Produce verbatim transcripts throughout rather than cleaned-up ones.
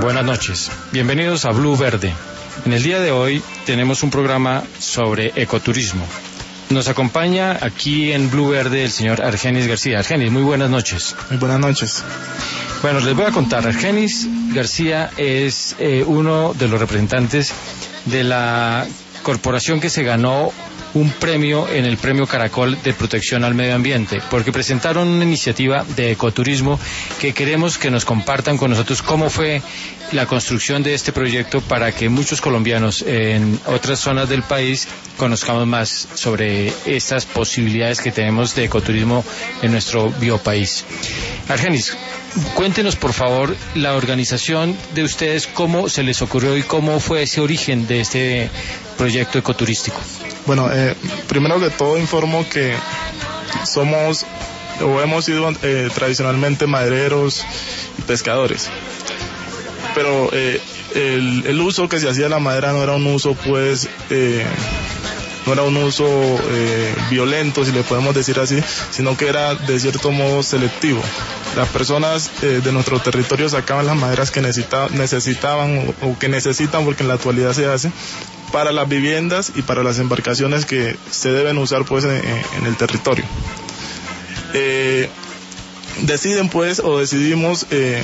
Buenas noches, bienvenidos a Blue Verde. En el día de hoy tenemos un programa sobre ecoturismo. Nos acompaña aquí en Blue Verde el señor Argenis García. Argenis, muy buenas noches. Muy buenas noches. Bueno, les voy a contar, Argenis García es eh, uno de los representantes de la corporación que se ganó un premio en el Premio Caracol de Protección al Medio Ambiente, porque presentaron una iniciativa de ecoturismo que queremos que nos compartan con nosotros cómo fue la construcción de este proyecto para que muchos colombianos en otras zonas del país conozcamos más sobre estas posibilidades que tenemos de ecoturismo en nuestro biopaís. Argenis, cuéntenos por favor la organización de ustedes, cómo se les ocurrió y cómo fue ese origen de este proyecto ecoturístico. Bueno, eh, primero que todo informo que somos o hemos sido eh, tradicionalmente madereros y pescadores, pero eh, el, el uso que se hacía de la madera no era un uso pues eh, no era un uso eh, violento, si le podemos decir así, sino que era de cierto modo selectivo. Las personas eh, de nuestro territorio sacaban las maderas que necesita, necesitaban o, o que necesitan, porque en la actualidad se hace, para las viviendas y para las embarcaciones que se deben usar pues en, en el territorio. Eh, deciden pues o decidimos eh,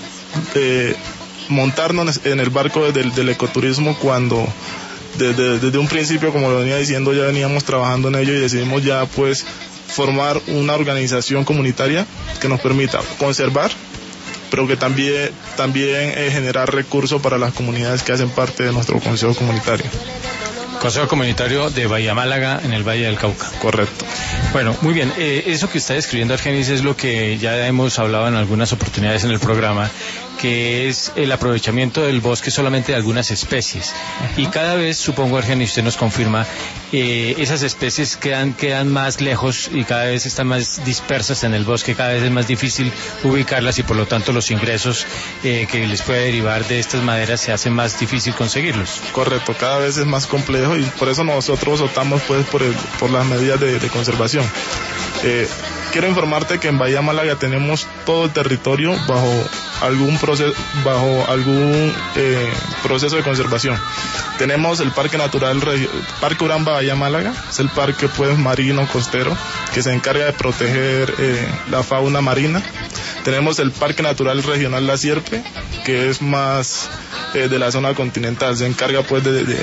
eh, montarnos en el barco del, del ecoturismo cuando desde, desde un principio, como lo venía diciendo, ya veníamos trabajando en ello y decidimos ya pues formar una organización comunitaria que nos permita conservar, pero que también, también eh, generar recursos para las comunidades que hacen parte de nuestro consejo comunitario. Consejo Comunitario de Bahía Málaga, en el Valle del Cauca. Correcto. Bueno, muy bien. Eh, eso que está describiendo, Argenis, es lo que ya hemos hablado en algunas oportunidades en el programa, que es el aprovechamiento del bosque solamente de algunas especies. Uh-huh. Y cada vez, supongo, Argenis, usted nos confirma, eh, esas especies quedan, quedan más lejos y cada vez están más dispersas en el bosque, cada vez es más difícil ubicarlas y por lo tanto los ingresos eh, que les puede derivar de estas maderas se hace más difícil conseguirlos. Correcto, cada vez es más complejo y por eso nosotros optamos pues por, el, por las medidas de, de conservación. Eh, quiero informarte que en Bahía Málaga tenemos todo el territorio bajo algún proceso, bajo algún eh, proceso de conservación. Tenemos el Parque Natural, Parque Uramba Bahía Málaga, es el parque pues marino costero que se encarga de proteger eh, la fauna marina. Tenemos el Parque Natural Regional La Sierpe, que es más eh, de la zona continental, se encarga pues de, de, de,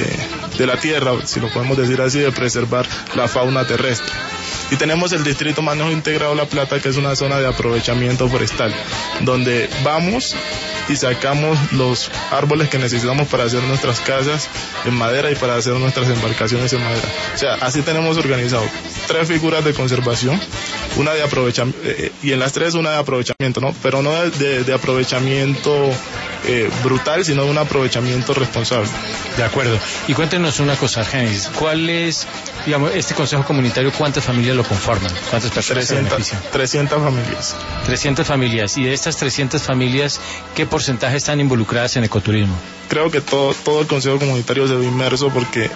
de la tierra, si lo podemos decir así, de preservar la fauna terrestre. Y tenemos el Distrito Manejo Integrado La Plata, que es una zona de aprovechamiento forestal, donde vamos y sacamos los árboles que necesitamos para hacer nuestras casas en madera y para hacer nuestras embarcaciones en madera. O sea, así tenemos organizado tres figuras de conservación, una de aprovechamiento, eh, y en las tres una de aprovechamiento, ¿no? Pero no de, de, de aprovechamiento eh, brutal, sino de un aprovechamiento responsable. De acuerdo. Y cuéntenos una cosa, Argenis, ¿cuál es, digamos, este consejo comunitario, cuántas familias lo conforman? ¿Cuántas personas se benefician? trescientas familias. trescientas familias. Y de estas trescientas familias, ¿qué porcentaje están involucradas en ecoturismo? Creo que todo, todo el consejo comunitario se ve inmerso porque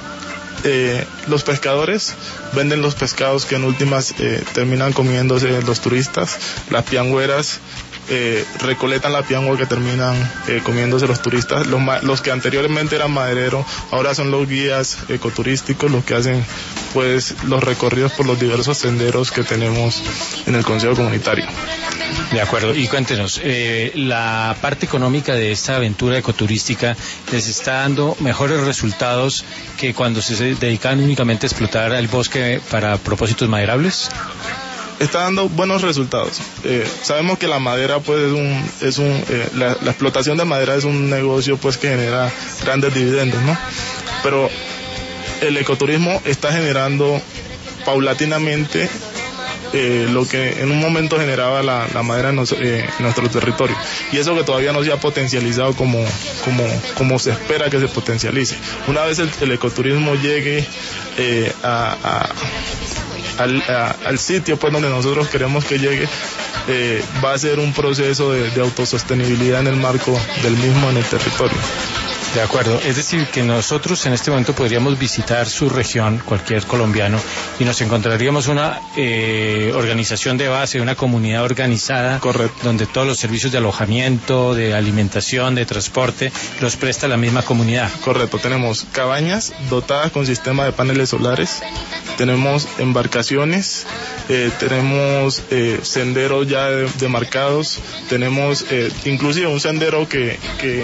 eh, los pescadores venden los pescados que en últimas eh, terminan comiéndose los turistas, las piangüeras Eh, recolectan la piangua que terminan eh, comiéndose los turistas. Los, los que anteriormente eran madereros ahora son los guías ecoturísticos, los que hacen pues los recorridos por los diversos senderos que tenemos en el consejo comunitario. De acuerdo, y cuéntenos, eh, la parte económica de esta aventura ecoturística les está dando mejores resultados que cuando se dedican únicamente a explotar el bosque para propósitos maderables. Está dando buenos resultados. Eh, sabemos que la madera pues es un, es un eh, la, la explotación de madera es un negocio pues que genera grandes dividendos, ¿no? Pero el ecoturismo está generando paulatinamente eh, lo que en un momento generaba la, la madera en, nos, eh, en nuestro territorio, y eso que todavía no se ha potencializado como, como, como se espera que se potencialice. Una vez el, el ecoturismo llegue eh, a, a Al, a, al sitio pues donde nosotros queremos que llegue, eh, va a ser un proceso de, de autosostenibilidad en el marco del mismo en el territorio. De acuerdo, es decir, que nosotros en este momento podríamos visitar su región, cualquier colombiano, y nos encontraríamos una eh, organización de base, una comunidad organizada. Correcto. Donde todos los servicios de alojamiento, de alimentación, de transporte, los presta la misma comunidad. Correcto, tenemos cabañas dotadas con sistema de paneles solares, tenemos embarcaciones, eh, tenemos eh, senderos ya demarcados, tenemos eh, inclusive un sendero que... que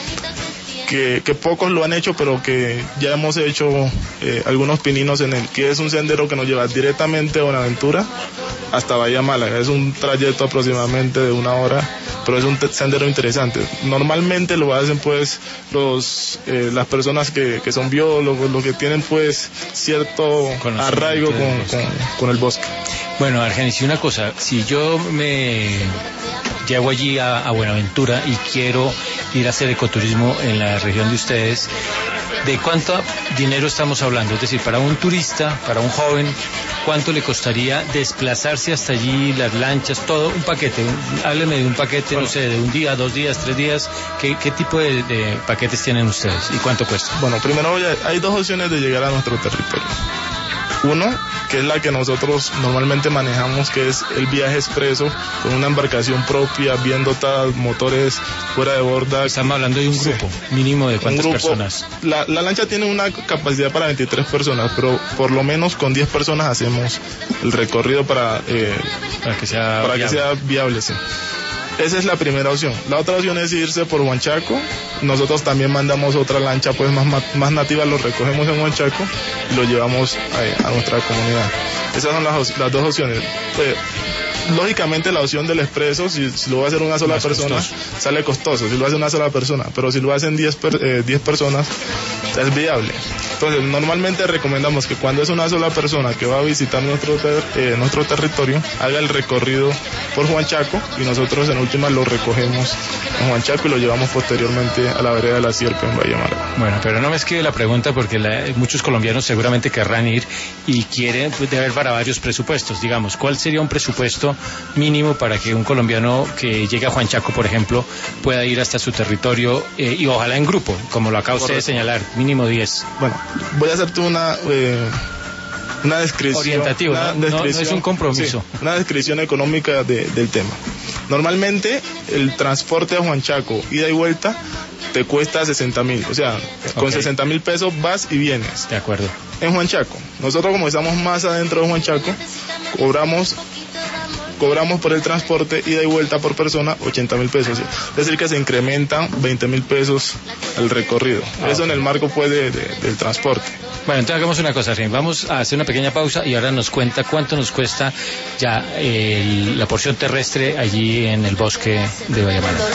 Que, que pocos lo han hecho, pero que ya hemos hecho eh, algunos pininos en él, que es un sendero que nos lleva directamente a Buenaventura hasta Bahía Málaga. Es un trayecto aproximadamente de una hora, pero es un sendero interesante. Normalmente lo hacen pues los eh, las personas que, que son biólogos, los que tienen pues cierto arraigo con, con, con el bosque. Bueno, Argenis, y una cosa, si yo me llego allí a, a Buenaventura y quiero ir a hacer ecoturismo en la región de ustedes, ¿de cuánto dinero estamos hablando? Es decir, para un turista, para un joven, ¿cuánto le costaría desplazarse hasta allí, las lanchas, todo un paquete? Hábleme de un paquete, bueno, no sé, de un día, dos días, tres días. ¿Qué, qué tipo de, de paquetes tienen ustedes y cuánto cuesta? Bueno, primero hay dos opciones de llegar a nuestro territorio. Uno, que es la que nosotros normalmente manejamos, que es el viaje expreso, con una embarcación propia, bien dotada, motores fuera de borda. Estamos hablando de un grupo, sí, mínimo de cuántas grupo, personas. La, la lancha tiene una capacidad para veintitrés personas, pero por lo menos con diez personas hacemos el recorrido para, eh, para que sea para viable. Que sea viable, sí. Esa es la primera opción. La otra opción es irse por Huanchaco. Nosotros también mandamos otra lancha pues más, más nativa, lo recogemos en Huanchaco y lo llevamos a, a nuestra comunidad. Esas son las, las dos opciones. Pues, lógicamente la opción del expreso, si, si lo va a hacer una sola más persona, costoso. Sale costoso, si lo hace una sola persona, pero si lo hacen diez eh, personas, es viable. Entonces, normalmente recomendamos que cuando es una sola persona que va a visitar nuestro ter, eh, nuestro territorio, haga el recorrido por Huanchaco y nosotros en última lo recogemos en Huanchaco y lo llevamos posteriormente a la vereda de la Sierpe en Bahía Málaga. Bueno, pero no me esquive la pregunta porque la, muchos colombianos seguramente querrán ir y quieren, pues, de haber para varios presupuestos. Digamos, ¿cuál sería un presupuesto mínimo para que un colombiano que llegue a Huanchaco, por ejemplo, pueda ir hasta su territorio eh, y ojalá en grupo, como lo acaba usted de señalar, mínimo diez? Bueno, voy a hacerte una eh, una descripción orientativa, una ¿no? descripción, no, no es un compromiso, sí, una descripción económica de, del tema. Normalmente el transporte a Huanchaco ida y vuelta te cuesta sesenta mil, o sea, con okay. sesenta mil pesos vas y vienes. De acuerdo. En Huanchaco, nosotros como estamos más adentro de Huanchaco, cobramos cobramos por el transporte ida y vuelta por persona ochenta mil pesos, es decir que se incrementan veinte mil pesos el recorrido, ah, eso okay. en el marco pues de, de, del transporte. Bueno, entonces hagamos una cosa, Rin. Vamos a hacer una pequeña pausa y ahora nos cuenta cuánto nos cuesta ya el, la porción terrestre allí en el bosque de Bahía Málaga.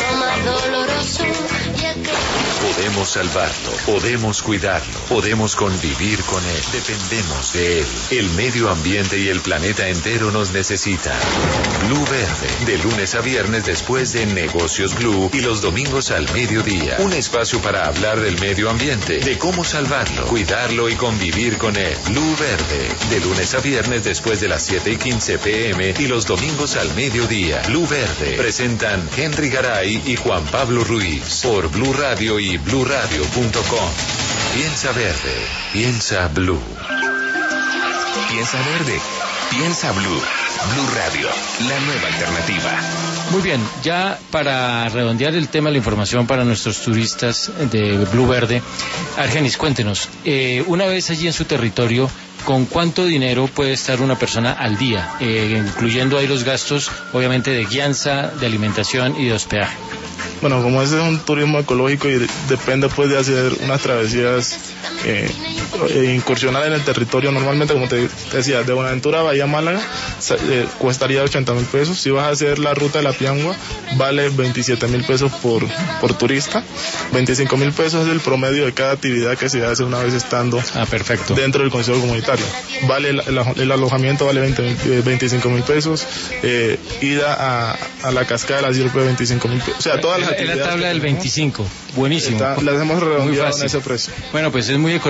Podemos salvarlo, podemos cuidarlo, podemos convivir con él, dependemos de él. El medio ambiente y el planeta entero nos necesitan. Blue Verde, de lunes a viernes después de Negocios Blue y los domingos al mediodía. Un espacio para hablar del medio ambiente, de cómo salvarlo, cuidarlo y convivir con él. Blue Verde, de lunes a viernes después de las siete y quince pm y los domingos al mediodía. Blue Verde, presentan Henry Garay y Juan Pablo Ruiz, por Blue Radio y blue radio punto com. Piensa verde, piensa Blue. Piensa verde, piensa Blue. Blue Radio, la nueva alternativa. Muy bien, ya para redondear el tema de la información para nuestros turistas de Blue Verde, Argenis, cuéntenos, eh, una vez allí en su territorio, ¿con cuánto dinero puede estar una persona al día? Eh, incluyendo ahí los gastos, obviamente, de guianza, de alimentación y de hospedaje. Bueno, como ese es un turismo ecológico y depende pues de hacer unas travesías, eh, e incursionar en el territorio, normalmente como te, te decía, de Buenaventura a Bahía Málaga eh, costaría ochenta mil pesos. Si vas a hacer la ruta de la Piangua, vale veintisiete mil pesos por, por turista. veinticinco mil pesos es el promedio de cada actividad que se hace una vez estando ah, perfecto. dentro del consejo comunitario. Vale el, el, el alojamiento vale veinticinco mil pesos, eh, ida a, a la cascada de la Sierpe veinticinco mil pesos, o sea, todas las en la tabla del veinticinco, buenísimo. Está, las hemos redondeado en ese precio. Bueno, pues es muy económico y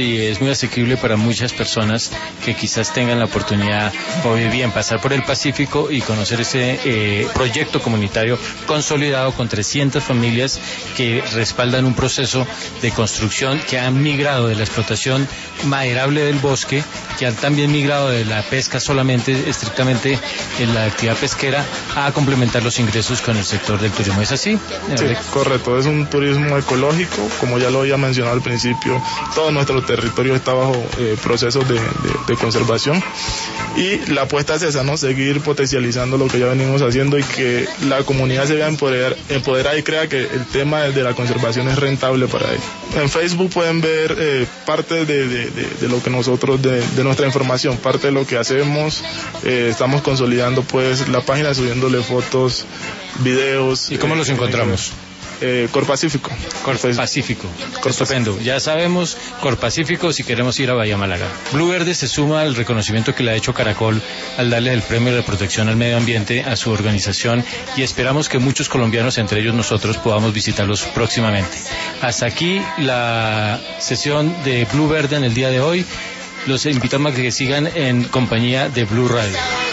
y es muy asequible para muchas personas que quizás tengan la oportunidad o bien pasar por el Pacífico y conocer ese eh, proyecto comunitario consolidado con trescientas familias que respaldan un proceso de construcción, que han migrado de la explotación maderable del bosque, que han también migrado de la pesca solamente, estrictamente en la actividad pesquera, a complementar los ingresos con el sector del turismo. ¿Es así? Sí, correcto. Es un turismo ecológico, como ya lo había mencionado al principio. Todo nuestro territorio está bajo eh, procesos de, de, de conservación, y la apuesta es esa, ¿no? Seguir potencializando lo que ya venimos haciendo y que la comunidad se vea empoderar, empoderada y crea que el tema de la conservación es rentable para ellos. En Facebook pueden ver eh, parte de, de, de, de lo que nosotros, de, de nuestra información, parte de lo que hacemos. Eh, estamos consolidando pues la página, subiéndole fotos, videos. ¿Y cómo eh, los encontramos? Eh, Corpacífico. Corpacífico. Estupendo. Ya sabemos, Corpacífico, si queremos ir a Bahía Málaga. Blue Verde se suma al reconocimiento que le ha hecho Caracol al darle el premio de protección al medio ambiente a su organización, y esperamos que muchos colombianos, entre ellos nosotros, podamos visitarlos próximamente. Hasta aquí la sesión de Blue Verde en el día de hoy. Los invitamos a que sigan en compañía de Blue Radio.